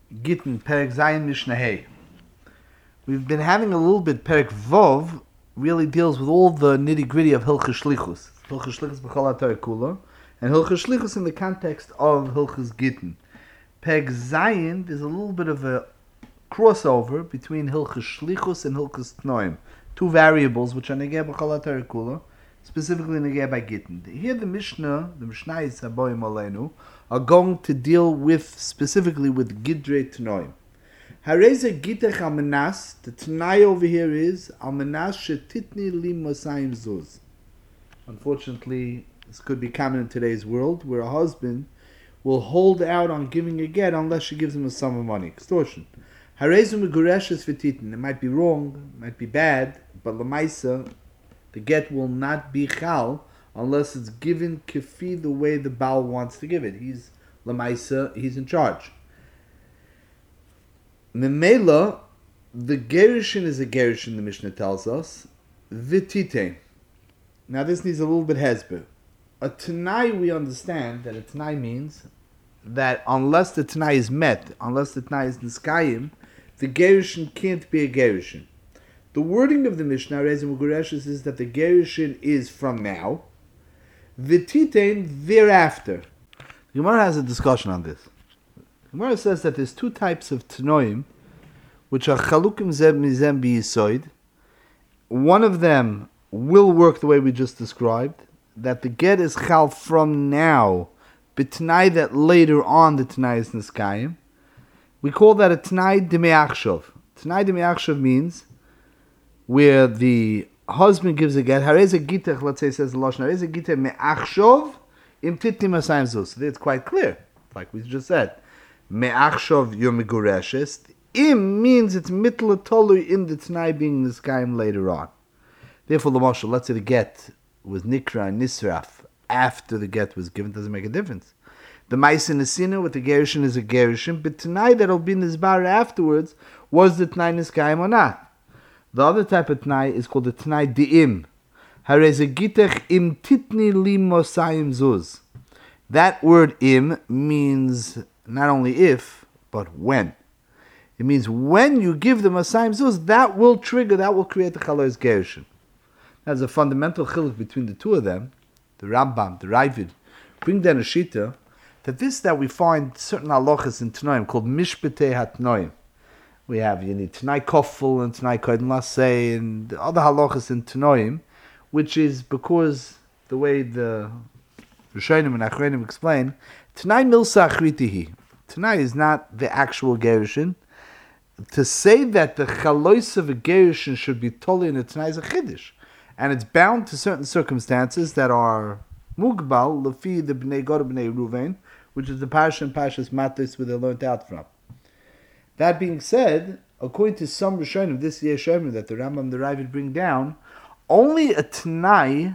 Gittin, Perek Zayin Mishnah Hey. We've been having a little bit, Perek Vov really deals with all the nitty-gritty of Hilchos Shlichus. Hilchos Shlichus B'chol HaTorah Kula, and Hilchos Shlichus in the context of Hilchos Gittin. Perek Zayin, there's a little bit of a crossover between Hilchos Shlichus and Hilchos Tnoim. Two variables which are Negeh B'chol HaTorah Kula, specifically Negeh by Gittin. Here the Mishnayos Haboim Aleinu, are going to deal with, specifically with Gidrei Tnoim. Hareze Gitech Almanas, the Tanai over here is Almanas Shetitni Li Mosayim Zuz. Unfortunately, this could be common in today's world, where a husband will hold out on giving a get unless she gives him a sum of money. Extortion. Hareze Megureshes V'titni. It might be wrong, it might be bad, but Lamaisa, the get will not be Chal unless it's given kefi the way the Baal wants to give it. He's Lamaisa, he's in charge. Memela, the Gerushin is a Gerushin, the Mishnah tells us. Vitite. Now this needs a little bit hezber. A Tanai, we understand that a Tanai means that unless the Tanai is met, unless the Tanai is Niskayim, the Gerushin can't be a Gerushin. The wording of the Mishnah, Rezim Ugureshes, is that the Gerushin is from now, Vitite thereafter. The Gemara has a discussion on this. The Gemara says that there's two types of Tanoim, which are Chalukim Zeb Mizem B'Yisoid. One of them will work the way we just described, that the get is Chal from now, but Tanai that later on the Tanai is Niskayim. We call that a Tanai D'Me'achshov. Tanai D'Me'achshov means where the husband gives a get, Hareze Gitech, let's say, says the Lashon, Hareze Gitech Me'achshov, Im Titni Masayim Zuz. So it's quite clear, like we just said. Me'achshov Yom Megureshes. Im means it's mitla tolu in the Tanai being Niskayim later on. Therefore, L'moshel, let's say the get was Nikra and Nisraf after the get was given, doesn't make a difference. The Maisa Nesina with the Gerushin is a Gerushin, but Tanai that'll be Nizbar afterwards, was the Tanai Niskayim or not? The other type of Tanai is called the Tanai Di'im. Hareze Gitech Im Titni Li Mosayim Zuz. That word im means not only if, but when. It means when you give the Mosayim Zuz, that will trigger, that will create the Chalois Gerushin. There's a fundamental chiluk between the two of them, the Rambam, the Ravid, bring down a shita, that we find certain halachas in Tanoim called Mishpetei HaTnoim. We have, you need Tanai Kofel and Tanai Koden Lasei and other halachas in Tanoim, which is because the way the Rishonim and Achronim explain, Tanai Milsa Achritihi. Tanai is not the actual Gerushin. To say that the Chalois of a Gerushin should be totally in a Tanai is a Chiddush. And it's bound to certain circumstances that are Mugbal, Lefi, the Bnei Gad, Bnei Ruvain, which is the Parsha and Parshas Matos where they learned out from. That being said, according to some Rishonim, this Yeshayim that the Rambam and the Ravid bring down, only a Tanai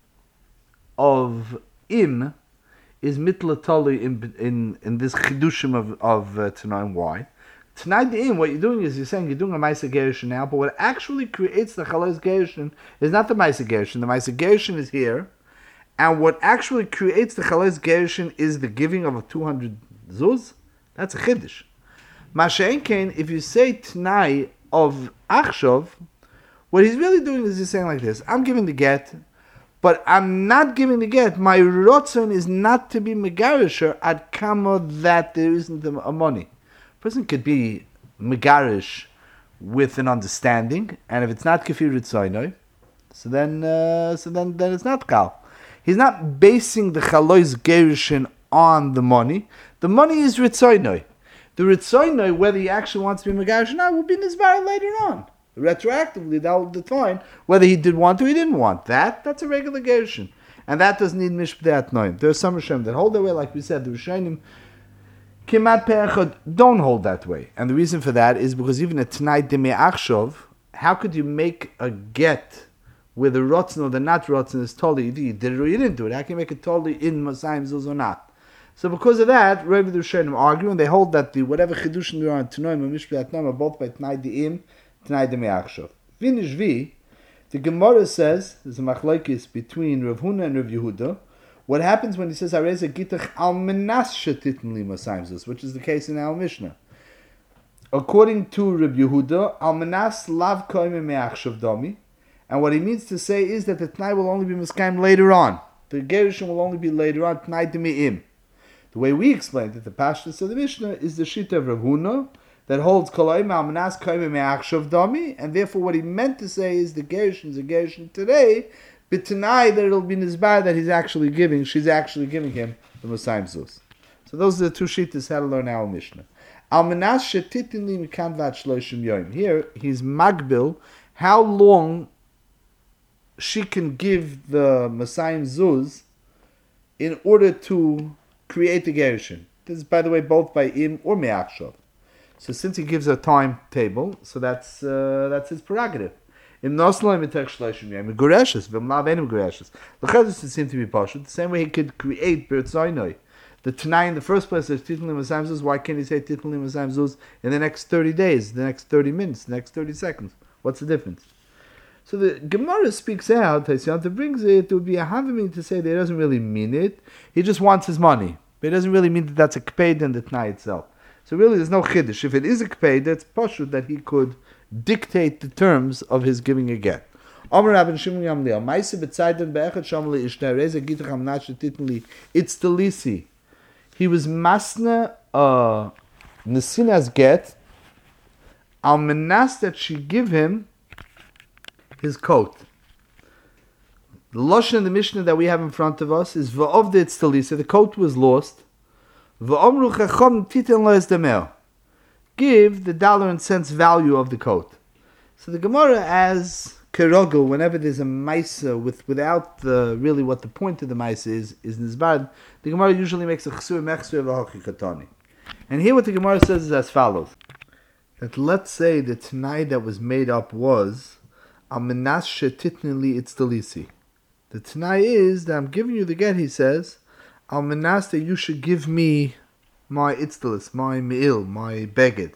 of Im is mitla tali in this chidushim of Tanaim. Why? Tanai Im, what you're doing is you're doing a Maisa Gerushin now, but what actually creates the Chalois Gerushin is not the Maisa Gerushin. The Maisa Gerushin is here, and what actually creates the Chalois Gerushin is the giving of a 200 zuz. That's a chiddush. Masha'en Kain, if you say Tanai of Achshov, what he's really doing is he's saying like this: I'm giving the get, but I'm not giving the get. My rotzon is not to be megarisher at kamo that there isn't a money. A person could be megarish with an understanding, and if it's not kefir ritzoynoi, so then it's not kal. He's not basing the chalois gerushin on the money. The money is ritzoynoi. The ritzoynoi, whether he actually wants to be megarish or not, will be nizbar later on. Retroactively, that will define whether he did want or he didn't want. That's a regular gerushin. And that doesn't need mishpdei atnoim. There are some Rishonim that hold that way, like we said, the Rishonim Kimat Pe'echad don't hold that way. And the reason for that is because even a Tanai D'Me'achshov, how could you make a get where the rotzen or the not rotzen is totally, you did it or you didn't do it? How can you make it totally in Mosayim Zuz or not? So because of that, Rav the Rishonim argue, and they hold that the whatever Chidushim there are in Tanoim and Mishpei Atnoim are both by Tanai D'Im, Tanai D'Me'achshov. Vinish V, the Gemara says, there's a machlokes between Rav Huna and Rav Yehuda. What happens when he says Hareze Gitach Al Menas Shetitn Li Mosayim Zuz, which is the case in our Mishnah? According to Reb Yehuda, Almanas lav koime me'achshav dami, and what he means to say is that the Tnai will only be miskayim later on. The Gerushin will only be later on, Tnai Demi'im. The way we explained it, the Pashtus of the Mishnah, is the Shita of Rav Huna, that holds Koloim Almanas koime me'achshav dami, and therefore what he meant to say is the Gerushin is a Gerushin today, but tonight that it'll be Nizbar that she's actually giving him the Mosayim Zuz. So those are the two Shitas how to learn our Mishnah. Almanas shetitinli mikan vat shloshim yoyim. Here, he's magbil, how long she can give the Mosayim Zuz in order to create the Gerushin. This is, by the way, both by im or me'achshav. So since he gives a timetable, so that's his prerogative. Im nosloim mitech shloshim yoyim gureshes v'mlav enim gureshes. The chedus seem to be pashut the same way he could create b'rtzaynoi. The Tanai in the first place is Titli Mosayim Zuz. Why can't he say Titli Mosayim Zuz in the next 30 days, the next 30 minutes, the next 30 seconds? What's the difference? So the Gemara speaks out, Taisiyanta brings it would be a havaming to say that he doesn't really mean it. He just wants his money. But it doesn't really mean that that's a kpeid in the Tanai itself. So really there's no chiddush. If it is a kpeid, it's pashut that he could dictate the terms of his giving a get. Omer Rabban Shimon Gamliel, Maise b'tzayden be'echad shamli ishna reza gitach amnach titli it's the lisi. He was masna Nesinas get al menas that she give him his coat. The lashon in the Mishnah that we have in front of us is va'ovde itztalisa. The coat was lost. Va'omru chacham titen lo esdamer. Give the dollar and cents value of the coat. So the Gemara as Kerogel, whenever there's a Maisa without really what the point of the Maisa is Nizbad, the Gemara usually makes a Chsur Mechsur V'Hochi Katani. And here what the Gemara says is as follows. That let's say the Tanai that was made up was Amenas Shetitnili Itztalisi. The Tanai is that I'm giving you the get, he says, Amenas that you should give me my Itztalis, my Me'il, my Beged.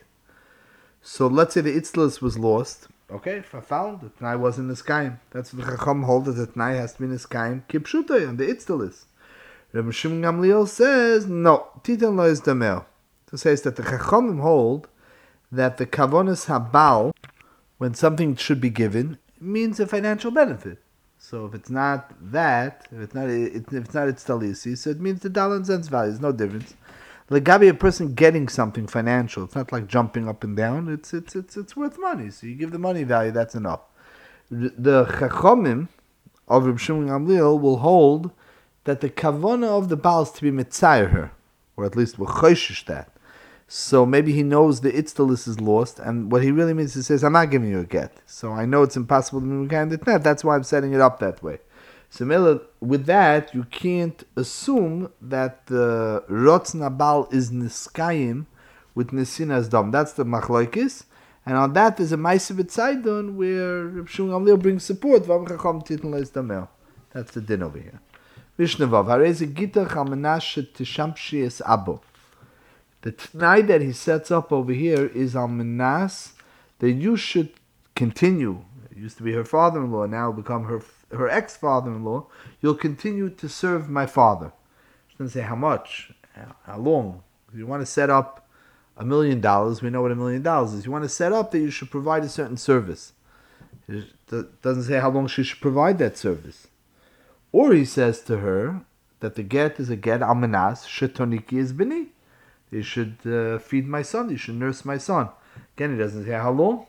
So let's say the Itztalis was lost. Okay, if I found the Tanai was in the Skyim. That's what the Chacham hold that the Tanai has to be in the Skyim. Kipshutay on the Itztalis. Rabbi Shimon Gamliel says, no, Titan lo is damer. So says that the Chachamim hold that the Kavonis Habal, when something should be given, means a financial benefit. So if it's not that, if it's not Itztalisi, so it means the dollar and cents value. There's no difference. Legabi, a person getting something financial, it's not like jumping up and down. It's worth money. So you give the money value, that's enough. The Chachamim of Reb Shimon Gamliel will hold that the kavona of the Baal is to be mitzayer her, or at least will choishish that. So maybe he knows the itztalis is lost, and what he really means is he says, I'm not giving you a get. So I know it's impossible to move kind of that. That's why I'm setting it up that way. So with that, you can't assume that the Rotz Nabal is Niskayim with Nesinas Dom. That's the Machlokes. And on that, there's a Maisa B'Tzaydon where Reb Shimon Gamliel brings support. That's the din over here. Vishnevav, Hareze Gitach Almanash Tishamshi Es Abo. The T'nai that he sets up over here is Almanas that you should continue. It used to be her father-in-law, now become her ex-father-in-law. You'll continue to serve my father. She doesn't say how much, how long. If you want to set up $1 million, we know what $1 million is. You want to set up that you should provide a certain service. It doesn't say how long she should provide that service. Or he says to her that the get is a get almanas, shetoniki is bini. You should feed my son, you should nurse my son. Again, he doesn't say how long.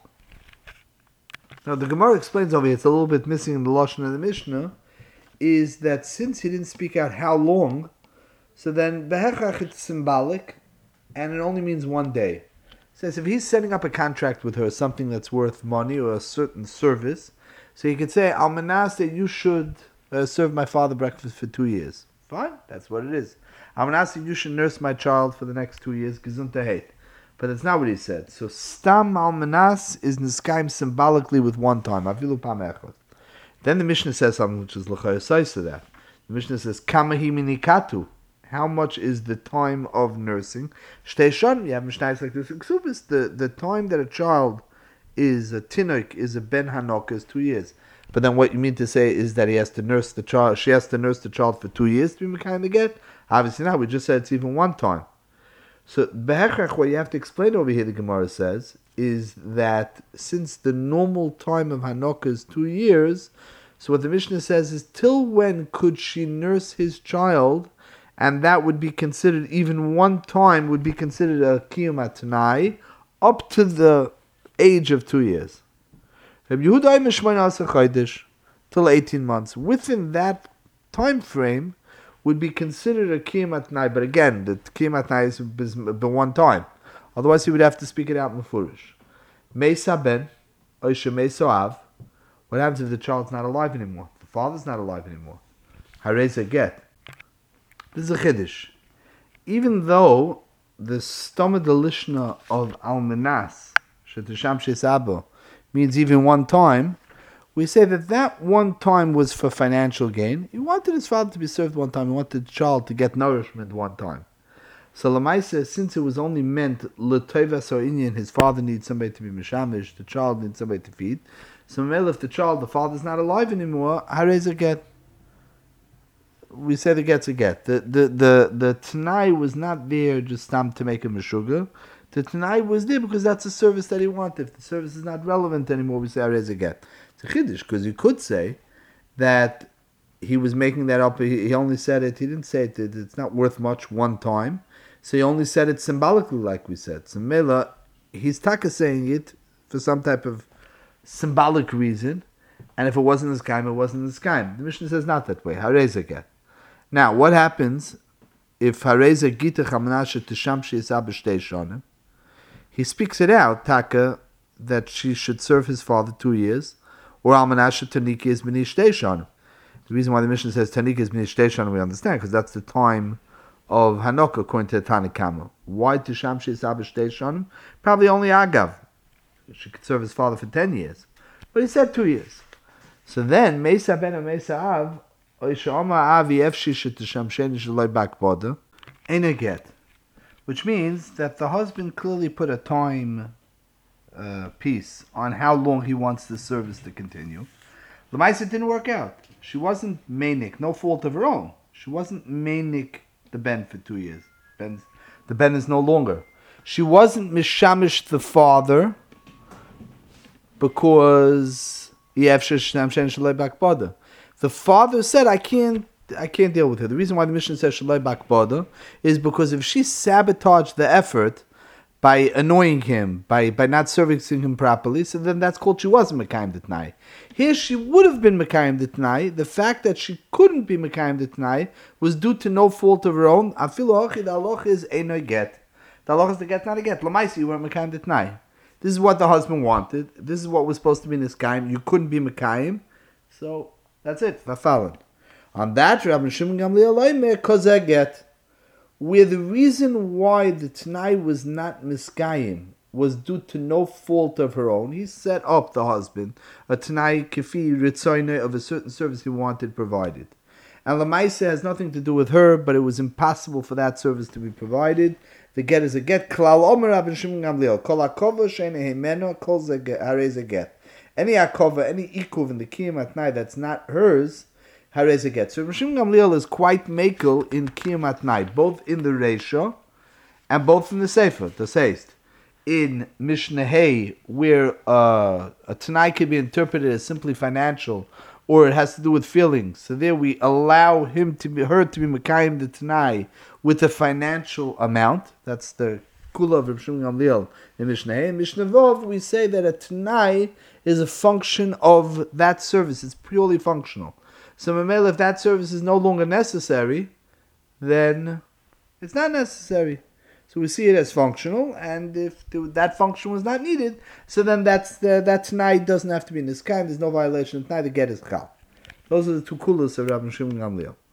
Now the Gemara explains over here, it's a little bit missing in the Lashon of the Mishnah, is that since he didn't speak out how long, so then behechach it's symbolic, and it only means 1 day. It says if he's setting up a contract with her, something that's worth money or a certain service, so he could say, Almanas, that you should serve my father breakfast for 2 years. Fine, that's what it is. Almanas, that you should nurse my child for the next 2 years, gesundheit heit. But that's not what he said. So Stam Almanas is niskayim symbolically with 1 time. Afilu pam echad. Then the Mishnah says something which is l'chayosais to that. The Mishnah says, Kamahi minikatu. How much is the time of nursing? Shteishon, you have Mishnahs like this. The time that a child is a tinok, is a ben hanok, is 2 years. But then what you mean to say is that he has to nurse the child, she has to nurse the child for 2 years to be kind of get? Obviously not. We just said it's even 1 time. So, Behechach, what you have to explain over here, the Gemara says, is that since the normal time of Hanukkah is 2 years, so what the Mishnah says is, till when could she nurse his child, and that would be considered, even one time would be considered a Kiyum Tanai, up to the age of 2 years. Rabbi Yehuda Mishmain Chaydish, till 18 months. Within that time frame, would be considered a Kiyum Tanai, but again, the Kiyum Tanai is the one time. Otherwise, he would have to speak it out mufurish. Meisa ben, Oisha Meisa av. What happens if the child's not alive anymore? The father's not alive anymore. Hareza get. This is a chiddush. Even though the stoma delishna of almanas, shetisham shesabo, means even one time, we say that one time was for financial gain. He wanted his father to be served one time. He wanted the child to get nourishment one time. So Lamaisa, since it was only meant l'toiva so'inyan, his father needs somebody to be mishamish, the child needs somebody to feed. So if the father's not alive anymore, harez a get. We say the get's a get. The Tanai was not there just to make him a sugar. The Tanai was there because that's a service that he wanted. If the service is not relevant anymore, we say harez a get. It's a chiddush, because you could say that he was making that up. He only said it. He didn't say it. It's not worth much one time. So he only said it symbolically, like we said. So Mela, he's taka saying it for some type of symbolic reason. And if it wasn't his kaim, it wasn't his kaim. The Mishnah says not that way. Hareza get. Now, what happens if hareza gita chamanasha tisham she'isa b'shtei shonim? He speaks it out, taka, that she should serve his father 2 years. Or almanasha taniki is b'nei shtei shonim. The reason why the Mishnah says taniki is b'nei shtei shonim, we understand, because that's the time of Hanukkah, according to the Tanakama. Why Tisham She'isa b'shtei shonim? Probably only Agav. She could serve his father for 10 years. But he said 2 years. So then, Meisa ben Meisa av, Oisha Oma avi efshi shetisham sheni shaloi bakboda, ain't a get. Which means that the husband clearly put a time piece on how long he wants the service to continue. The Maisa didn't work out. She wasn't manic, no fault of her own. She wasn't manic the ben for 2 years. The ben is no longer. She wasn't mishamish the father because the father said, I can't deal with her. The reason why the Mishnah says Shalai Bakbada is because if she sabotaged the effort by annoying him, by not servicing him properly, so then that's called she wasn't Mekayim D'Tnai. Here she would have been Mekayim D'Tnai. The fact that she couldn't be Mekayim D'Tnai was due to no fault of her own. Afilu Hochi, the halacha is Eino Get. The halacha is the get, not a get. Lamaisi, you weren't Mekayim D'Tnai. This is what the husband wanted. This is what was supposed to be in his kaim. You couldn't be Mekayim. So that's it. Vafalin. On that, Rabbi Shimon Gamliel Oimer kozeh get, where the reason why the Tanai was not miskayim was due to no fault of her own. He set up the husband a Tanai kefi ritzoyne of a certain service he wanted provided, and Lamaisa has nothing to do with her, but it was impossible for that service to be provided. The get is a get. Klal Omer Rabbi Shimon Gamliel kol akova she'ene hemeno kol ze harei get. Any akova, any ikuv in the kiyum at night that's not hers, harei get. So Rabbi Shimon Gamliel is quite makel in kiyum at night, both in the reisha and both in the sefer, the seist. In Mishnah Hay, where a Tanai can be interpreted as simply financial, or it has to do with feelings. So there we allow her to be Mekayim the Tanai with a financial amount. That's the Kula of Rabbi Shimon Gamliel in Mishnah Hay. In Mishnah Vov, we say that a Tanai is a function of that service. It's purely functional. So Mamela, if that service is no longer necessary, then it's not necessary. So we see it as functional, and if that function was not needed, so then that Tanai doesn't have to be in this kind. There's no violation of Tanai. The get is chal. Those are the two kulas of Rabbi Shimon Gamliel.